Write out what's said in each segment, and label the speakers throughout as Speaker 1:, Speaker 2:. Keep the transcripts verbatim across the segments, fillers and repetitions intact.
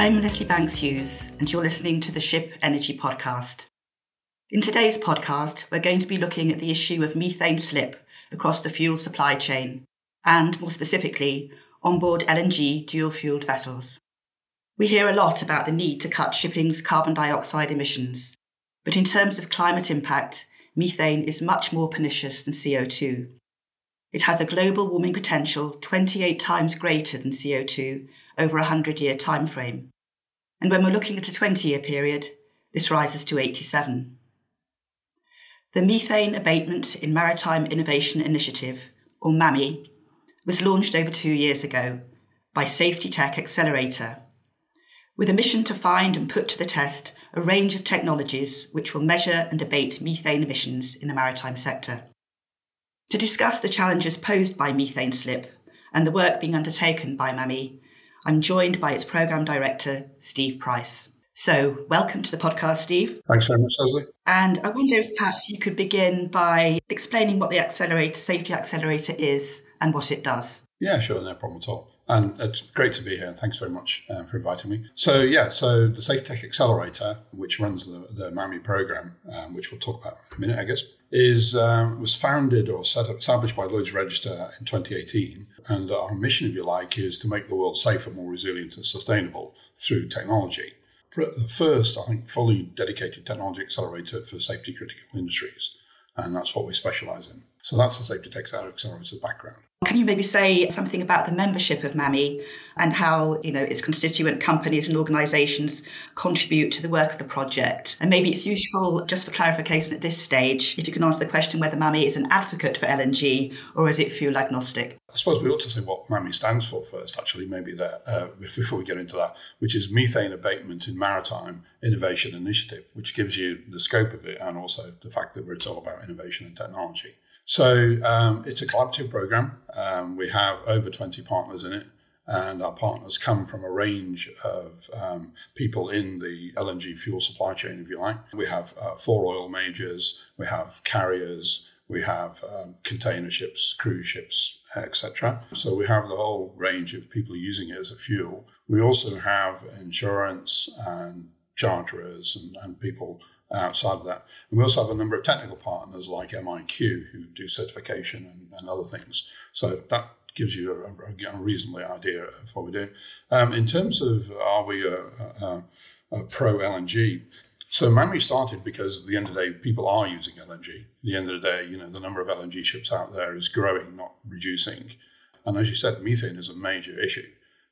Speaker 1: I'm Leslie Banks-Hughes, and you're listening to the Ship Energy Podcast. In today's podcast, we're going to be looking at the issue of methane slip across the fuel supply chain, and more specifically, onboard L N G dual-fueled vessels. We hear a lot about the need to cut shipping's carbon dioxide emissions, but in terms of climate impact, methane is much more pernicious than C O two. It has a global warming potential twenty-eight times greater than C O two over a hundred-year timeframe. And when we're looking at a twenty-year period, this rises to eighty-seven. The Methane Abatement in Maritime Innovation Initiative, or MAMI, was launched over two years ago by Safety Tech Accelerator, with a mission to find and put to the test a range of technologies which will measure and abate methane emissions in the maritime sector. To discuss the challenges posed by methane slip and the work being undertaken by MAMI, I'm joined by its Programme Director, Steve Price. So, welcome to the podcast, Steve.
Speaker 2: Thanks very much, Leslie.
Speaker 1: And I wonder if perhaps you could begin by explaining what the Accelerator, Safety Accelerator is and what it does.
Speaker 2: Yeah, sure, no problem at all. And it's great to be here. Thanks very much um, for inviting me. So, yeah, so the Safety Tech Accelerator, which runs the, the MAMI program, um, which we'll talk about in a minute, I guess, is um, was founded or set up, established by Lloyd's Register in twenty eighteen. And our mission, if you like, is to make the world safer, more resilient and sustainable through technology. For the first, I think, fully dedicated technology accelerator for safety critical industries. And that's what we specialise in. So that's the Safety Tech Accelerator's background.
Speaker 1: Can you maybe say something about the membership of MAMI and how, you know, its constituent companies and organisations contribute to the work of the project? And maybe it's useful, just for clarification at this stage, if you can answer the question whether MAMI is an advocate for L N G or is it fuel agnostic?
Speaker 2: I suppose we ought to say what MAMI stands for first, actually, maybe there, uh, before we get into that, which is Methane Abatement in Maritime Innovation Initiative, which gives you the scope of it and also the fact that we're all about innovation and technology. So um, it's a collaborative program. Um, we have over twenty partners in it, and our partners come from a range of um, people in the L N G fuel supply chain, if you like. We have uh, four oil majors, we have carriers, we have um, container ships, cruise ships, et cetera. So we have the whole range of people using it as a fuel. We also have insurance and charterers and, and people outside of that. And we also have a number of technical partners like M I Q who do certification and, and other things. So that gives you a, a reasonable idea of what we're doing. Um, in terms of are we a, a, a pro L N G, so MAMI started because at the end of the day, people are using L N G. At the end of the day, you know, the number of L N G ships out there is growing, not reducing. And as you said, methane is a major issue.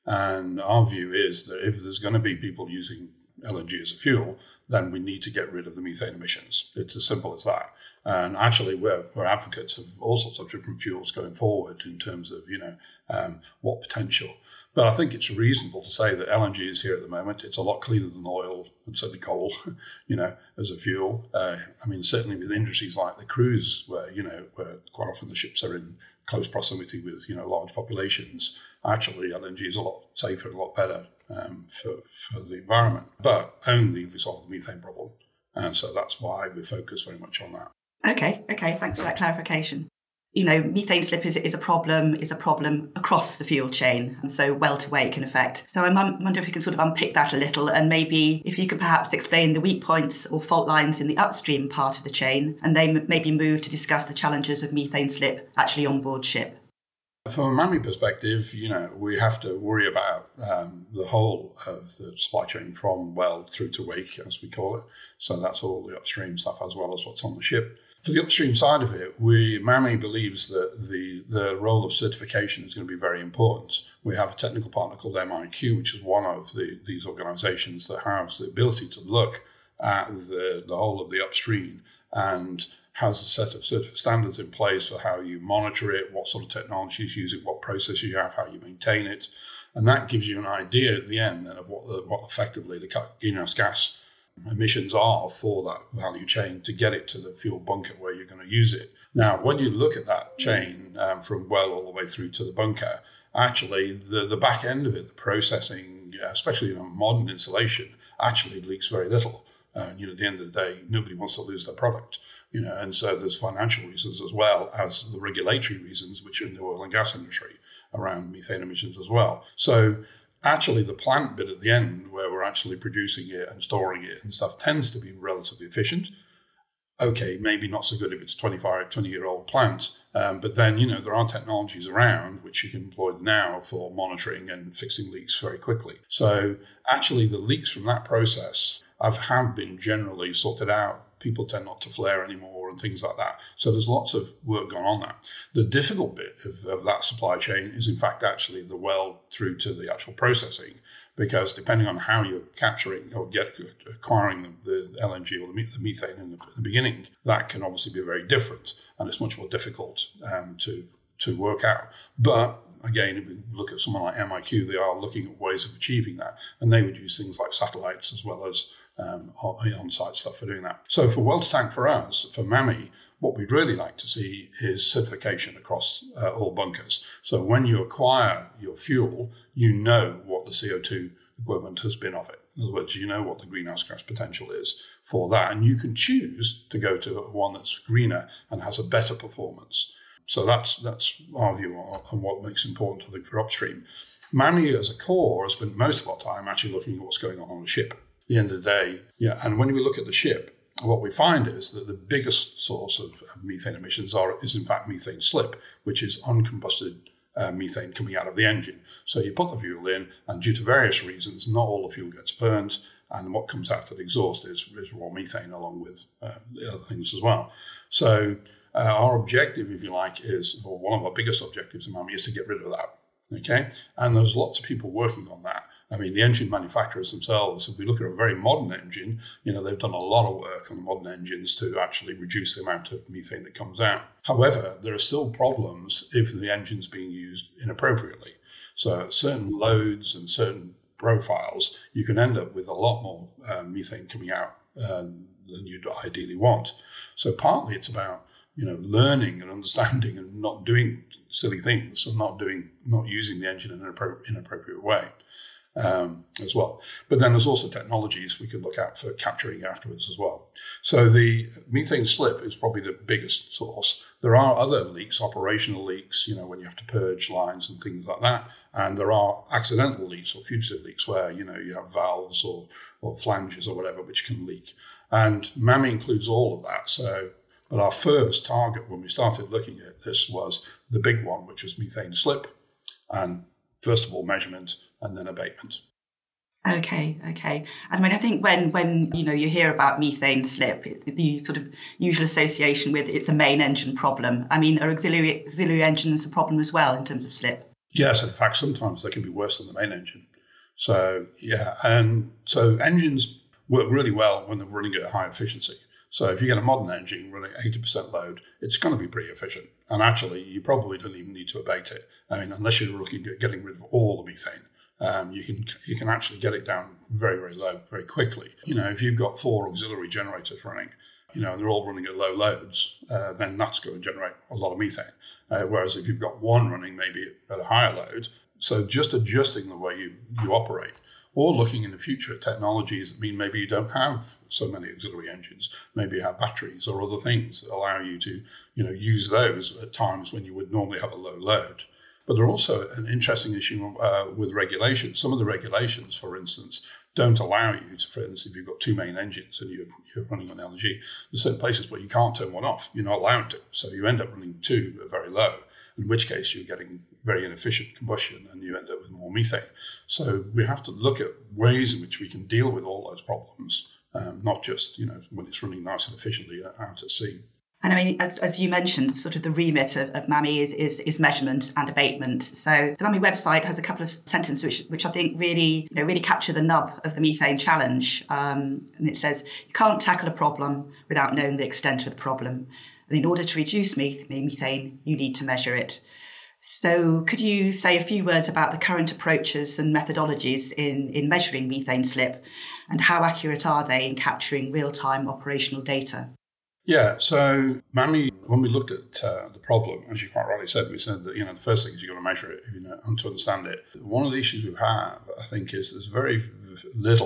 Speaker 2: And our view is that if there's going to be people using L N G as a fuel, then we need to get rid of the methane emissions. It's as simple as that. And actually, we're, we're advocates of all sorts of different fuels going forward in terms of, you know, um, what potential. But I think it's reasonable to say that L N G is here at the moment. It's a lot cleaner than oil and certainly coal, you know, as a fuel. Uh, I mean, certainly with industries like the cruise, where, you know, where quite often the ships are in close proximity with, you know, large populations, actually L N G is a lot safer and a lot better um, for, for the environment, but only if we solve the methane problem. And so that's why we focus very much on that.
Speaker 1: Okay, okay, thanks for that clarification. You know, methane slip is, is a problem, is a problem across the fuel chain, and so well to wake in effect. So I wonder if you can sort of unpick that a little, and maybe if you could perhaps explain the weak points or fault lines in the upstream part of the chain, and then maybe move to discuss the challenges of methane slip actually on board ship.
Speaker 2: From a MAMI perspective, you know, we have to worry about um, the whole of the supply chain from well through to wake, as we call it. So that's all the upstream stuff as well as what's on the ship. For the upstream side of it, we MAMI believes that the, the role of certification is going to be very important. We have a technical partner called M I Q, which is one of the, these organizations that has the ability to look at the, the whole of the upstream and has a set of certificate standards in place for how you monitor it, what sort of technology is using, what process you have, how you maintain it. And that gives you an idea at the end then of what the, what effectively the greenhouse gas emissions are for that value chain to get it to the fuel bunker where you're going to use it. Now, when you look at that chain um, from well all the way through to the bunker, actually the, the back end of it, the processing, especially in a modern installation, actually leaks very little. Uh, you know, at the end of the day, nobody wants to lose their product. You know, and so there's financial reasons as well as the regulatory reasons, which are in the oil and gas industry around methane emissions as well. So actually the plant bit at the end, where we're actually producing it and storing it and stuff, tends to be relatively efficient. Okay, maybe not so good if it's twenty-five, twenty-year-old plants, um, but then, you know, there are technologies around which you can employ now for monitoring and fixing leaks very quickly. So actually the leaks from that process have, have been generally sorted out. People tend not to flare anymore and things like that. So there's lots of work gone on that. The difficult bit of, of that supply chain is, in fact, actually the well through to the actual processing, because depending on how you're capturing or get acquiring the, the L N G or the, the methane in the, in the beginning, that can obviously be very different, and it's much more difficult um, to to work out. But again, if we look at someone like M I Q, they are looking at ways of achieving that, and they would use things like satellites as well as um, on-site stuff for doing that. So for well to tank for us, for MAMI, what we'd really like to see is certification across uh, all bunkers. So when you acquire your fuel, you know what the C O two equivalent has been of it. In other words, you know what the greenhouse gas potential is for that, and you can choose to go to one that's greener and has a better performance. So that's that's our view on, on what makes important to think for upstream. MAMI as a core has spent most of our time actually looking at what's going on on the ship. At the end of the day, yeah, and when we look at the ship, what we find is that the biggest source of methane emissions are is in fact methane slip, which is uncombusted uh, methane coming out of the engine. So you put the fuel in, and due to various reasons, not all the fuel gets burnt, and what comes out of the exhaust is, is raw methane along with uh, the other things as well. So uh, our objective, if you like, is, or one of our biggest objectives in MAMI is to get rid of that. Okay, and there's lots of people working on that. I mean, the engine manufacturers themselves, if we look at a very modern engine, you know, they've done a lot of work on the modern engines to actually reduce the amount of methane that comes out. However, there are still problems if the engine's being used inappropriately. So at certain loads and certain profiles, you can end up with a lot more uh, methane coming out uh, than you'd ideally want. So partly it's about, you know, learning and understanding and not doing silly things and not doing, not using the engine in an inappropriate way. Um, as well. But then there's also technologies we can look at for capturing afterwards as well. So the methane slip is probably the biggest source. There are other leaks, operational leaks, you know, when you have to purge lines and things like that. And there are accidental leaks or fugitive leaks where, you know, you have valves or, or flanges or whatever which can leak. And MAMI includes all of that. So, but our first target when we started looking at this was the big one, which was methane slip. And first of all, measurement, and then abatement.
Speaker 1: Okay, okay. I mean, I think when, when you know, you hear about methane slip, it's the sort of usual association with it's a main engine problem. I mean, are auxiliary, auxiliary engines a problem as well in terms of slip?
Speaker 2: Yes, in fact, sometimes they can be worse than the main engine. So, yeah, and so engines work really well when they're running at high efficiency. So if you get a modern engine running eighty percent load, it's going to be pretty efficient. And actually, you probably don't even need to abate it. I mean, unless you're looking at getting rid of all the methane, um, you can you can actually get it down very, very low, very quickly. You know, if you've got four auxiliary generators running, you know, and they're all running at low loads, uh, then that's going to generate a lot of methane. Uh, whereas if you've got one running maybe at a higher load, so just adjusting the way you, you operate, or looking in the future at technologies that mean maybe you don't have so many auxiliary engines, maybe you have batteries or other things that allow you to, you know, use those at times when you would normally have a low load. But there's also an interesting issue uh, with regulations. Some of the regulations, for instance, don't allow you to, for instance, if you've got two main engines and you're, you're running on L N G, there's certain places where you can't turn one off. You're not allowed to. So you end up running two at very low, in which case you're getting very inefficient combustion and you end up with more methane. So we have to look at ways in which we can deal with all those problems, um, not just, you know, when it's running nice and efficiently out at sea.
Speaker 1: And I mean, as, as you mentioned, sort of the remit of, of MAMI is, is is measurement and abatement. So the MAMI website has a couple of sentences which which I think really, you know, really capture the nub of the methane challenge. Um, and it says, you can't tackle a problem without knowing the extent of the problem. And in order to reduce methane, you need to measure it. So could you say a few words about the current approaches and methodologies in, in measuring methane slip, and how accurate are they in capturing real-time operational data?
Speaker 2: Yeah, so MAMI, when we looked at uh, the problem, as you quite rightly said, we said that, you know, the first thing is you've got to measure it, you know, and to understand it. One of the issues we have, I think, is there's very little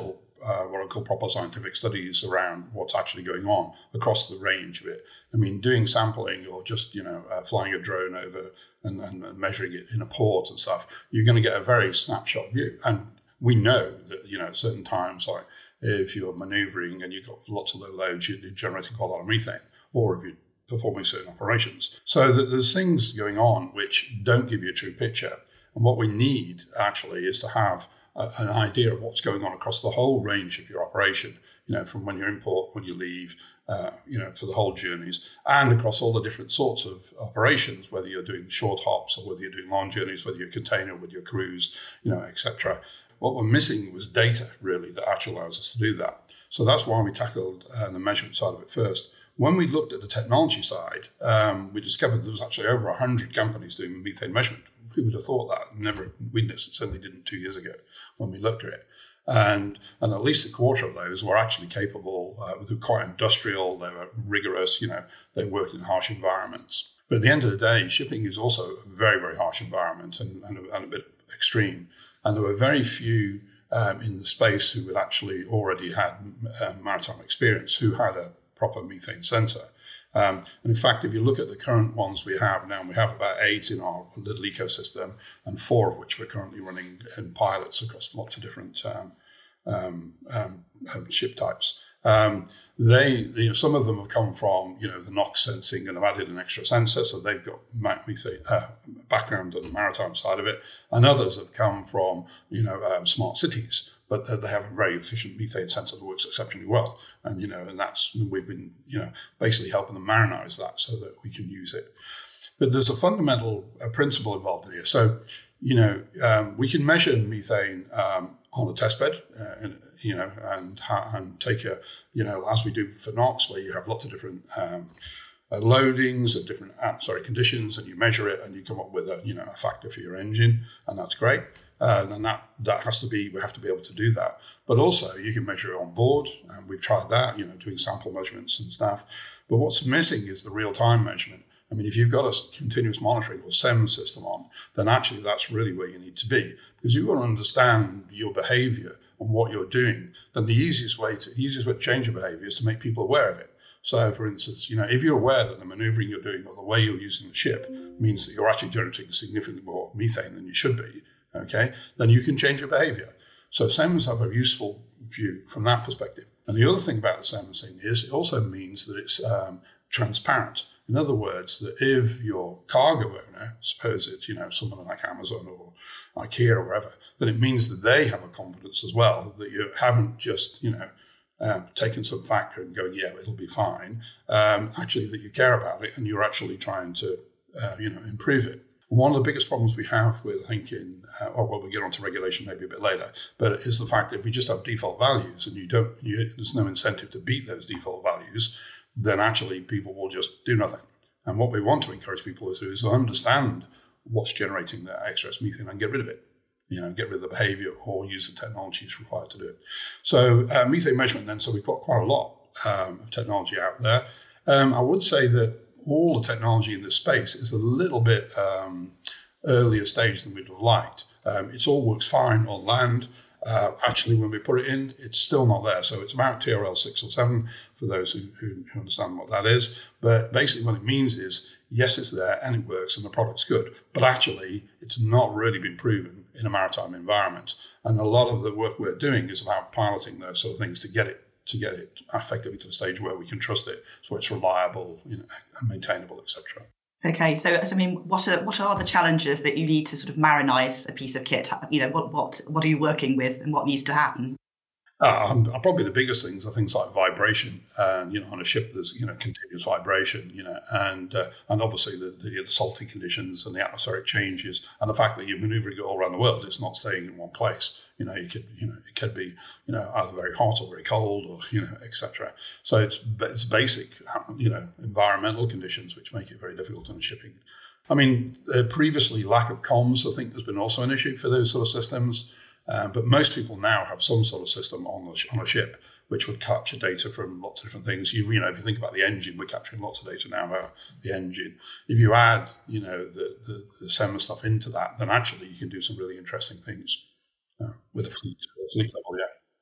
Speaker 2: uh, what I call proper scientific studies around what's actually going on across the range of it. I mean, doing sampling or just, you know, uh, flying a drone over and, and measuring it in a port and stuff, you're going to get a very snapshot view. And we know that, you know, at certain times, like if you're maneuvering and you've got lots of low loads, you're generating quite a lot of methane, or if you're performing certain operations. So that there's things going on which don't give you a true picture. And what we need actually is to have a, an idea of what's going on across the whole range of your operation, you know, from when you import, when you leave, uh, you know, for the whole journeys, and across all the different sorts of operations, whether you're doing short hops or whether you're doing long journeys, whether you're container, whether you're cruise, you know, et cetera. What we're missing was data, really, that actually allows us to do that. So that's why we tackled uh, the measurement side of it first. When we looked at the technology side, um, we discovered there was actually over one hundred companies doing methane measurement. Who would have thought that? Never, we certainly didn't two years ago when we looked at it. And and at least a quarter of those were actually capable, uh, they were quite industrial, they were rigorous, you know, they worked in harsh environments. But at the end of the day, shipping is also a very, very harsh environment and, and, a, and a bit extreme. And there were very few um, in the space who had actually already had uh, maritime experience, who had a proper methane sensor. Um, and in fact, if you look at the current ones we have now, we have about eight in our little ecosystem, and four of which we're currently running in pilots across lots of different um, um, um, ship types. Um, they, you know, some of them have come from, you know, the NOx sensing and have added an extra sensor, so they've got methane uh, background on the maritime side of it. And others have come from, you know, um, smart cities, but they have a very efficient methane sensor that works exceptionally well. And, you know, and that's, we've been, you know, basically helping them marinize that so that we can use it. But there's a fundamental uh, principle involved in here. So, you know, um, we can measure methane um, on a test bed, uh, and, you know, and, and take a, you know, as we do for NOx, where you have lots of different um, uh, loadings and different, uh, sorry, conditions, and you measure it and you come up with a, you know, a factor for your engine, and that's great. Uh, and that, that has to be, we have to be able to do that. But also you can measure it on board, and we've tried that, you know, doing sample measurements and stuff. But what's missing is the real-time measurement. I mean, if you've got a continuous monitoring or S E M system on, then actually that's really where you need to be, because you want to understand your behavior and what you're doing. Then the easiest way to, the easiest way to change your behavior is to make people aware of it. So, for instance, you know, if you're aware that the maneuvering you're doing or the way you're using the ship means that you're actually generating significantly more methane than you should be, okay, then you can change your behavior. So S E Ms have a useful view from that perspective. And the other thing about the S E M thing is it also means that it's um, transparent. In other words, that if your cargo owner, suppose it's, you know, someone like Amazon or IKEA or wherever, then it means that they have a confidence as well, that you haven't just, you know, um, taken some factor and going, yeah, it'll be fine. Um, actually, that you care about it and you're actually trying to, uh, you know, improve it. One of the biggest problems we have with, I think, in, uh, or well, we'll get onto regulation maybe a bit later, but is the fact that if we just have default values and you don't, you, there's no incentive to beat those default values, then actually people will just do nothing. And what we want to encourage people to do is to understand what's generating that excess methane and get rid of it. You know, get rid of the behavior or use the technologies required to do it. So uh, methane measurement then, so we've got quite a lot um, of technology out there. Um, I would say that all the technology in this space is a little bit um, earlier stage than we'd have liked. Um, it all works fine on land. Uh, actually, when we put it in, it's still not there. So it's about T R L six or seven for those who, who, who understand what that is. But basically what it means is, yes, it's there and it works and the product's good. But actually, it's not really been proven in a maritime environment. And a lot of the work we're doing is about piloting those sort of things to get it to get it effectively to the stage where we can trust it, so it's reliable, you know, and maintainable, et cetera.
Speaker 1: Okay, so, so I mean, what are what are the challenges that you need to sort of marinize a piece of kit? You know, what what what are you working with, and what needs to happen?
Speaker 2: Uh, probably the biggest things are things like vibration. And, you know, on a ship, there's, you know, continuous vibration, you know, and uh, and obviously the, the, the salty conditions and the atmospheric changes and the fact that you're maneuvering it all around the world, it's not staying in one place. You know, you could, you know, it could be, you know, either very hot or very cold or, you know, et cetera. So it's, it's basic, you know, environmental conditions which make it very difficult on shipping. I mean, uh, previously, lack of comms, I think, has been also an issue for those sort of systems. Uh, but most people now have some sort of system on the, on a ship which would capture data from lots of different things. You, you know, if you think about the engine, we're capturing lots of data now about the engine. If you add, you know, the, the, the S E M stuff into that, then actually you can do some really interesting things uh, with a fleet, fleet level, yeah.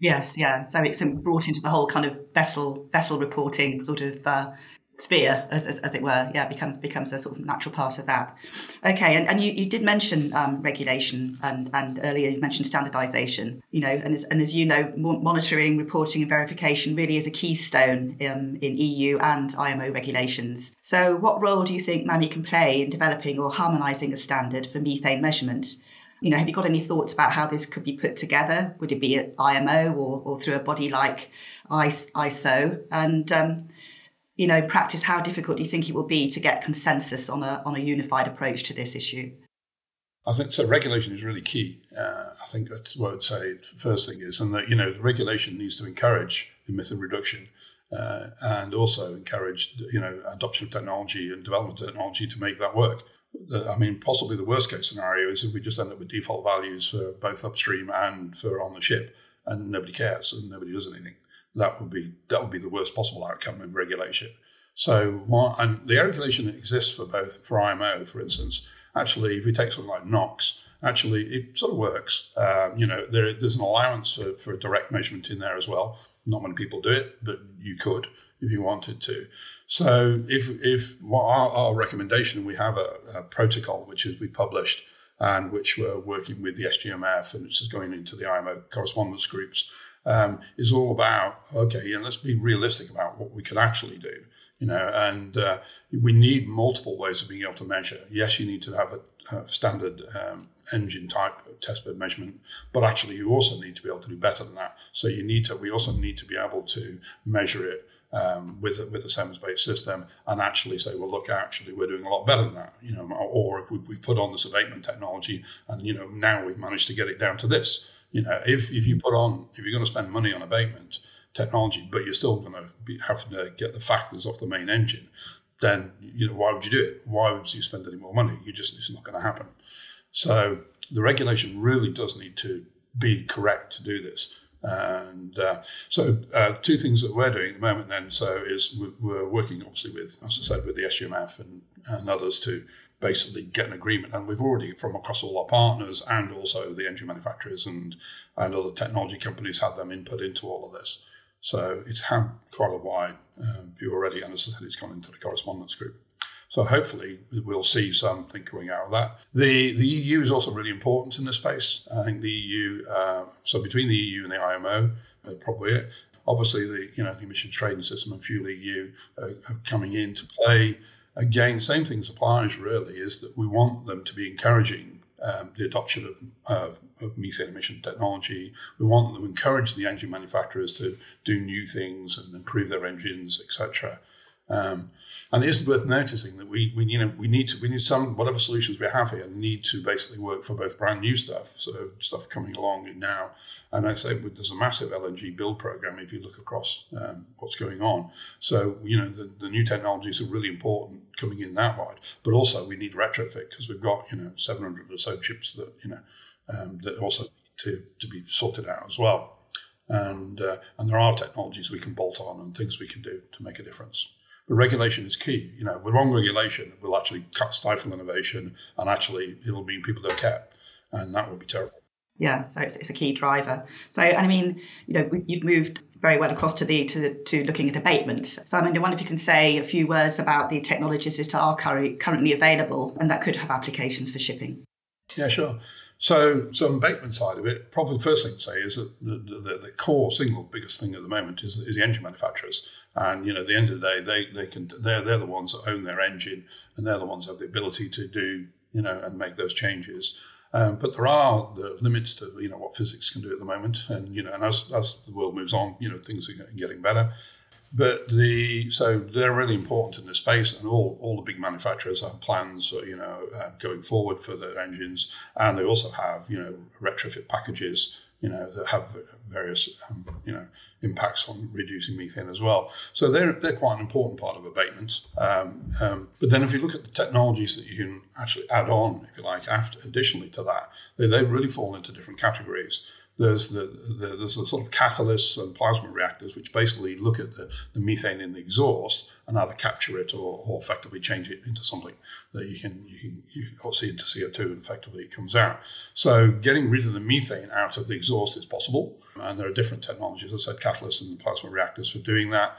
Speaker 1: Yes, yeah. So it's brought into the whole kind of vessel vessel reporting sort of uh, sphere, as, as, as it were. Yeah, becomes becomes a sort of natural part of that. Okay, and, and you, you did mention um, regulation, and, and earlier you mentioned standardisation. You know, and as, and as you know, monitoring, reporting, and verification really is a keystone um, in E U and I M O regulations. So, what role do you think MAMI can play in developing or harmonising a standard for methane measurement? You know, have you got any thoughts about how this could be put together? Would it be at I M O or, or through a body like I S O? And, um, you know, in practice, how difficult do you think it will be to get consensus on a on a unified approach to this issue?
Speaker 2: I think so. Regulation is really key. Uh, I think that's what I'd say. The first thing is, and that, you know, the regulation needs to encourage emission reduction uh, and also encourage, you know, adoption of technology and development of technology to make that work. I mean, possibly the worst case scenario is if we just end up with default values for both upstream and for on the ship, and nobody cares and nobody does anything. That would be that would be the worst possible outcome in regulation. So, and the regulation that exists for both for I M O, for instance, actually, if we take something like NOx, actually it sort of works. Um, you know, there, there's an allowance for, for direct measurement in there as well. Not many people do it, but you could if you wanted to. So if if well, our, our recommendation, and we have a, a protocol which is we published and which we're working with the S G M F and which is going into the I M O correspondence groups, um, is all about, okay, yeah, let's be realistic about what we can actually do. You know, and uh, we need multiple ways of being able to measure. Yes, you need to have a, a standard um, engine type testbed measurement, but actually you also need to be able to do better than that. So you need to. We also need to be able to measure it um, with with a Siemens-based system, and actually say, well, look, actually we're doing a lot better than that. You know, or if we, we put on this abatement technology, and you know now we've managed to get it down to this. You know, if if you put on, if you're going to spend money on abatement technology, but you're still going to be having to get the factors off the main engine, then, you know, why would you do it? Why would you spend any more money? You just, it's not going to happen. So the regulation really does need to be correct to do this. And uh, so uh, two things that we're doing at the moment then, so is we're working obviously with, as I said, with the S G M F and, and others to basically get an agreement. And we've already, from across all our partners and also the engine manufacturers and, and other technology companies, had them input into all of this. So it's had quite a wide um, view already, and as I said, it's gone into the correspondence group. So hopefully we'll see something coming out of that. The the E U is also really important in this space. I think the E U, uh, so between the E U and the I M O, uh, probably it. Obviously, the you know the emissions trading system and Fuel E U uh, are coming into play. Again, same thing applies really, is that we want them to be encouraging Um, the adoption of, uh, of methane emission technology. We want them to encourage the engine manufacturers to do new things and improve their engines, et cetera. Um, and it is worth noticing that we, we, you know, we need to, we need some, whatever solutions we have here, need to basically work for both brand new stuff, so stuff coming along now. And I say there's a massive L N G build program if you look across um, what's going on. So, you know, the, the new technologies are really important coming in that wide, but also we need retrofit because we've got, you know, seven hundred or so chips that, you know, um, that also need to, to be sorted out as well. And, uh, and there are technologies we can bolt on and things we can do to make a difference. But regulation is key. You know, with wrong regulation, it will actually cut, stifle innovation, and actually it'll mean people don't care, and that will be terrible.
Speaker 1: Yeah, so it's, it's a key driver. So, I mean, you know, you've moved very well across to the to, to looking at abatement. So, I mean, I wonder if you can say a few words about the technologies that are currently currently available and that could have applications for shipping.
Speaker 2: Yeah, sure. So, so on the abatement side of it, probably the first thing to say is that the, the, the core single biggest thing at the moment is, is the engine manufacturers. And, you know, at the end of the day, they, they can, they're, they're the ones that own their engine, and they're the ones that have the ability to do, you know, and make those changes. Um, but there are the limits to, you know, what physics can do at the moment. And, you know, and as, as the world moves on, you know, things are getting better. But the so they're really important in this space, and all, all the big manufacturers have plans, you know, uh, going forward for their engines, and they also have, you know, retrofit packages, you know, that have various, um, you know, impacts on reducing methane as well. So they're they're quite an important part of abatement. Um, um, but then if you look at the technologies that you can actually add on, if you like, after additionally to that, they, they really fall into different categories. There's the, the there's the sort of catalysts and plasma reactors, which basically look at the, the methane in the exhaust and either capture it or, or effectively change it into something that you can you can you see into C O two, and effectively it comes out. So getting rid of the methane out of the exhaust is possible, and there are different technologies, as I said, catalysts and plasma reactors for doing that.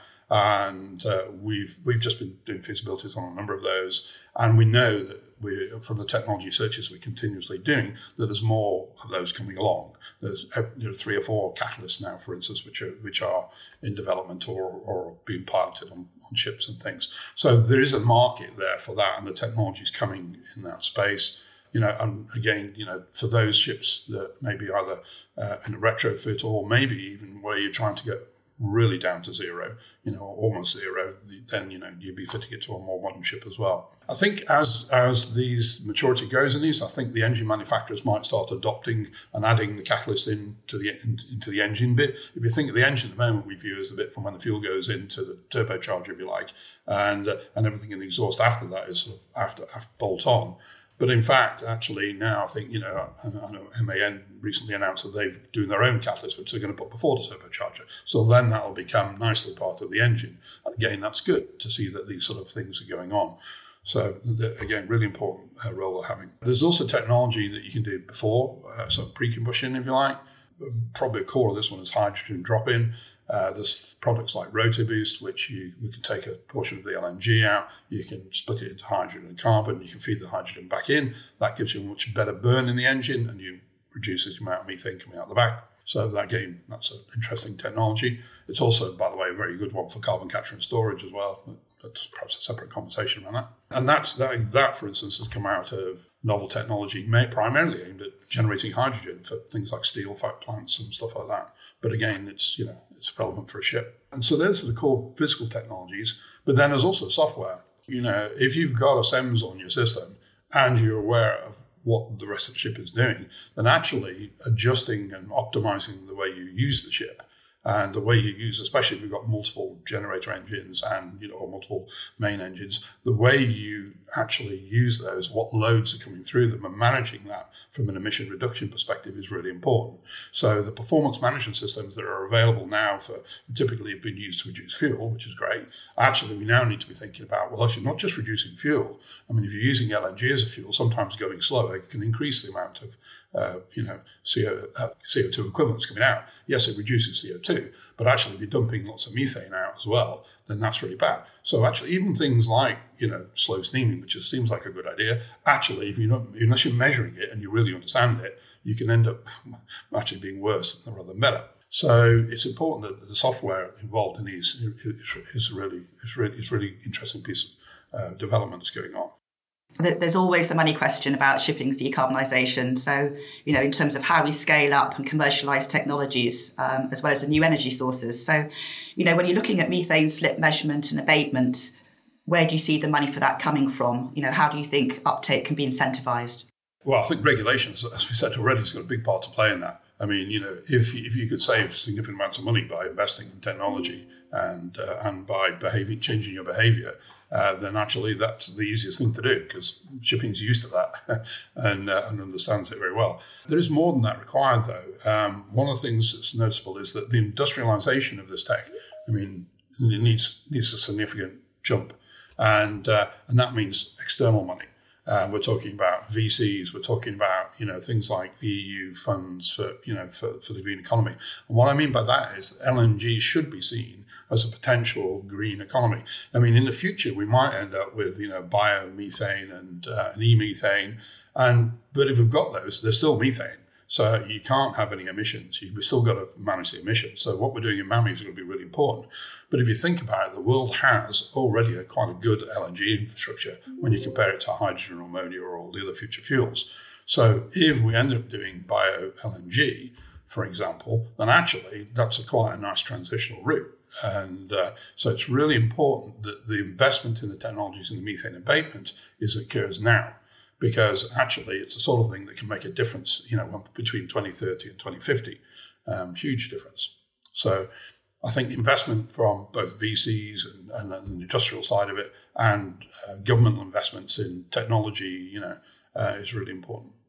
Speaker 2: And uh, we've we've just been doing feasibilities on a number of those, and we know that we, from the technology searches we're continuously doing, that there's more of those coming along. There's you know, three or four catalysts now, for instance, which are which are in development or or being piloted on, on ships and things. So there is a market there for that, and the technology is coming in that space. You know, and again, you know, for those ships that maybe either uh, in a retrofit or maybe even where you're trying to get really down to zero, you know, almost zero, then, you know, you'd be fitting it to a more modern ship as well. I think as as these maturity goes in these, I think the engine manufacturers might start adopting and adding the catalyst into the into the engine bit. If you think of the engine at the moment, we view as the bit from when the fuel goes into the turbocharger, if you like, and uh, and everything in the exhaust after that is sort of after, after bolt on. But in fact, actually now I think, you know, I know M A N recently announced that they're doing their own catalyst, which they're going to put before the turbocharger. So then that will become nicely part of the engine. And again, that's good to see that these sort of things are going on. So again, really important uh, role they're having. There's also technology that you can do before, uh, so pre-combustion, if you like. Probably a core of this one is hydrogen drop-in. Uh, there's products like RotoBoost, which you, you can take a portion of the L N G out, you can split it into hydrogen and carbon, you can feed the hydrogen back in. That gives you a much better burn in the engine, and you reduces the amount of methane coming out the back. So that, again, that's an interesting technology. It's also, by the way, a very good one for carbon capture and storage as well. That's perhaps a separate conversation around that. And that's that, that, for instance, has come out of novel technology, primarily aimed at generating hydrogen for things like steel plants and stuff like that. But again, it's, you know, it's relevant for a ship. And so those are the core physical technologies. But then there's also software. You know, if you've got a SEMS on your system and you're aware of what the rest of the ship is doing, then actually adjusting and optimizing the way you use the ship and the way you use, especially if you've got multiple generator engines and, you know, or multiple main engines, the way you actually use those, what loads are coming through them, and managing that from an emission reduction perspective is really important. So the performance management systems that are available now for typically have been used to reduce fuel, which is great. Actually, we now need to be thinking about, well, actually not just reducing fuel. I mean, if you're using L N G as a fuel, sometimes going slower can increase the amount of Uh, you know, C O, uh, C O two equivalents coming out. Yes, it reduces C O two, but actually if you're dumping lots of methane out as well, then that's really bad. So actually even things like, you know, slow steaming, which just seems like a good idea, actually, if you're not, unless you're measuring it and you really understand it, you can end up actually being worse rather than better. So it's important that the software involved in these is really, is really, is really interesting piece of uh, development that's going on.
Speaker 1: There's always the money question about shipping's decarbonisation. So, you know, in terms of how we scale up and commercialise technologies, um, as well as the new energy sources. So, you know, when you're looking at methane slip measurement and abatement, where do you see the money for that coming from? You know, how do you think uptake can be incentivised?
Speaker 2: Well, I think regulations, as we said already, has got a big part to play in that. I mean, you know, if if you could save significant amounts of money by investing in technology and uh, and by behaving, changing your behaviour, uh, then actually that's the easiest thing to do, because shipping is used to that and uh, and understands it very well. There is more than that required, though. Um, one of the things that's noticeable is that the industrialisation of this tech, I mean, it needs needs a significant jump, and uh, and that means external money. Uh, we're talking about V Cs. We're talking about, you know, things like the E U funds for, you know, for, for the green economy. And what I mean by that is L N G should be seen as a potential green economy. I mean, in the future, we might end up with, you know, biomethane and, uh, and e-methane. And but if we've got those, there's still methane. So you can't have any emissions. You've still got to manage the emissions. So what we're doing in MAMI is going to be really important. But if you think about it, the world has already a quite a good L N G infrastructure when you compare it to hydrogen or ammonia or all the other future fuels. So if we end up doing bio-L N G, for example, then actually that's a quite a nice transitional route. And uh, so it's really important that the investment in the technologies in the methane abatement is occurs now. Because actually it's the sort of thing that can make a difference, you know, between twenty thirty and twenty fifty, um, huge difference. So I think investment from both V Cs and, and, and the industrial side of it and uh, governmental investments in technology, you know, uh, is really important.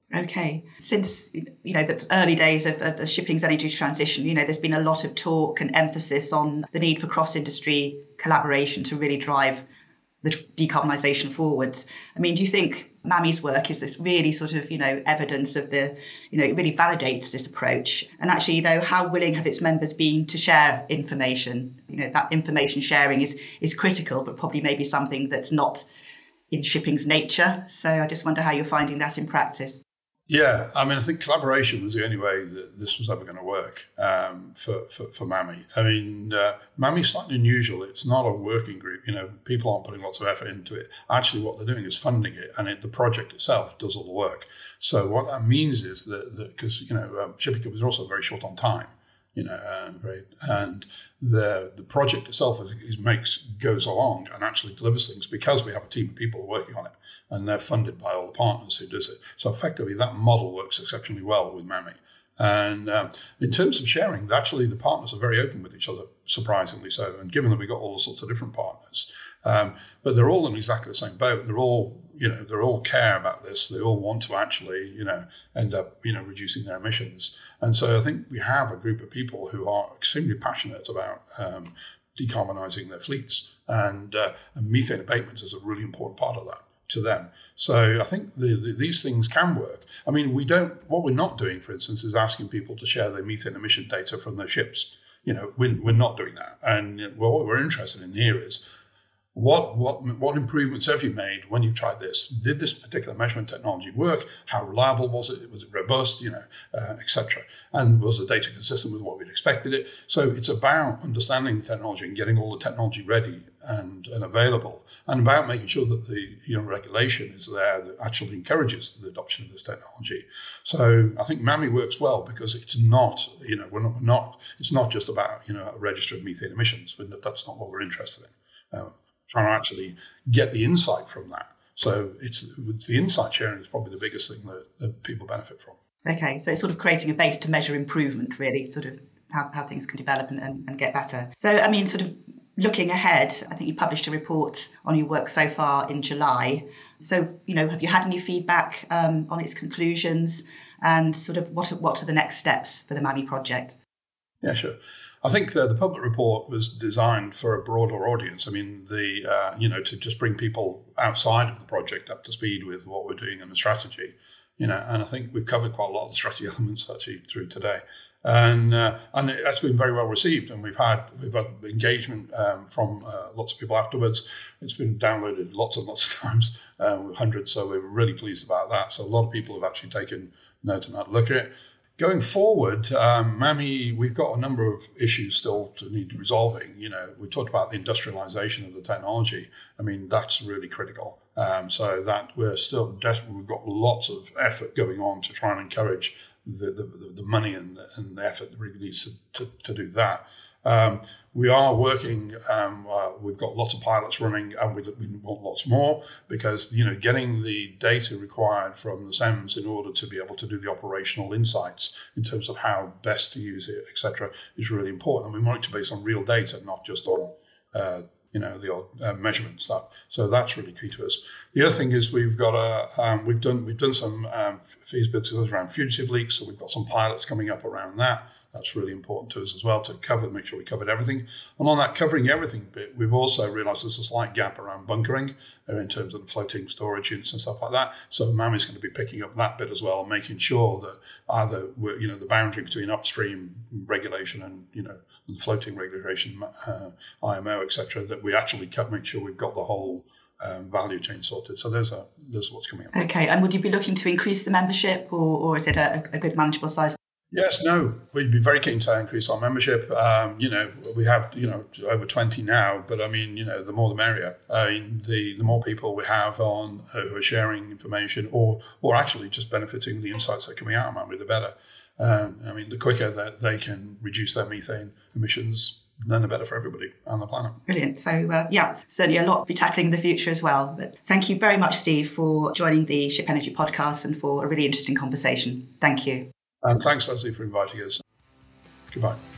Speaker 1: Okay. Since, you know, the early days of, of the shipping's energy transition, you know, there's been a lot of talk and emphasis on the need for cross-industry collaboration to really drive the decarbonisation forwards. I mean, do you think MAMI's work is this really sort of, you know, evidence of the, you know, it really validates this approach? And actually, though, how willing have its members been to share information? You know, that information sharing is is critical, but probably maybe something that's not in shipping's nature. So I just wonder how you're finding that in practice.
Speaker 2: Yeah, I mean, I think collaboration was the only way that this was ever going to work um, for, for, for MAMI. I mean, uh, MAMI's slightly unusual. It's not a working group. You know, people aren't putting lots of effort into it. Actually, what they're doing is funding it, and it, the project itself does all the work. So what that means is that, because, you know, um, shipping companies are also very short on time. You know, and, right, and the the project itself is, is makes goes along and actually delivers things because we have a team of people working on it, and they're funded by all the partners who does it. So effectively, that model works exceptionally well with MAMI. And um, in terms of sharing, actually, the partners are very open with each other, surprisingly so. And given that we've got all sorts of different partners, um, but they're all in exactly the same boat. They're all, you know, they all care about this. They all want to actually, you know, end up, you know, reducing their emissions. And so I think we have a group of people who are extremely passionate about um, decarbonising their fleets, and, uh, and methane abatement is a really important part of that to them. So I think the, the, these things can work. I mean, we don't. What we're not doing, for instance, is asking people to share their methane emission data from their ships. You know, we're, we're not doing that. And well, what we're interested in here is What what what improvements have you made when you tried this? Did this particular measurement technology work? How reliable was it? Was it robust? You know, uh, et cetera. And was the data consistent with what we'd expected it? So it's about understanding the technology and getting all the technology ready and, and available, and about making sure that the you know regulation is there that actually encourages the adoption of this technology. So I think MAMI works well because it's not you know we're not, we're not it's not just about you know a register of methane emissions. That's not what we're interested in. Uh, trying to actually get the insight from that. So it's, it's the insight sharing is probably the biggest thing that, that people benefit from.
Speaker 1: Okay, so it's sort of creating a base to measure improvement, really, sort of how, how things can develop and, and, and get better. So, I mean, sort of looking ahead, I think you published a report on your work so far in July. So, you know, have you had any feedback um, on its conclusions, and sort of what, what are the next steps for the MAMI project?
Speaker 2: Yeah, sure. I think the, the public report was designed for a broader audience. I mean, the uh, you know, to just bring people outside of the project up to speed with what we're doing and the strategy. You know, and I think we've covered quite a lot of the strategy elements actually through today, and uh, and that's been very well received. And we've had we've had engagement um, from uh, lots of people afterwards. It's been downloaded lots and lots of times, uh, hundreds. So we're really pleased about that. So a lot of people have actually taken note and had a look at it. Going forward, um, MAMI, we've got a number of issues still to need resolving. You know, we talked about the industrialization of the technology. I mean, that's really critical. Um, so that we're still desperate. We've got lots of effort going on to try and encourage the the, the money and the, and the effort that really needs to, to, to do that. Um, we are working, um, uh, we've got lots of pilots running, and we, we want lots more, because, you know, getting the data required from the S E M S in order to be able to do the operational insights in terms of how best to use it, et cetera, is really important. And we want it to be based on real data, not just on, uh, you know, the old uh, measurement stuff. So that's really key to us. The other thing is we've got a, um, we've done, we've done some um, feasibility around fugitive leaks. So we've got some pilots coming up around that. That's really important to us as well, to cover, make sure we covered everything. And on that covering everything bit, we've also realised there's a slight gap around bunkering uh, in terms of the floating storage units and stuff like that. So MAMI is going to be picking up that bit as well, and making sure that either we're, you know, the boundary between upstream regulation and, you know, and floating regulation, uh, I M O, et cetera, that we actually cut, make sure we've got the whole um, value chain sorted. So there's a there's what's coming up.
Speaker 1: Okay, and would you be looking to increase the membership, or, or is it a, a good manageable size?
Speaker 2: Yes, no, we'd be very keen to increase our membership. Um, you know, we have, you know, over twenty now, but I mean, you know, the more the merrier. I mean, the, the more people we have on uh, who are sharing information, or or actually just benefiting the insights that are coming out of MAMI, the better. Um, I mean, the quicker that they can reduce their methane emissions, then the better for everybody and the planet.
Speaker 1: Brilliant. So, uh, yeah, certainly a lot to be tackling in the future as well. But thank you very much, Steve, for joining the Ship Energy podcast and for a really interesting conversation. Thank you.
Speaker 2: And thanks, Leslie, for inviting us. Goodbye.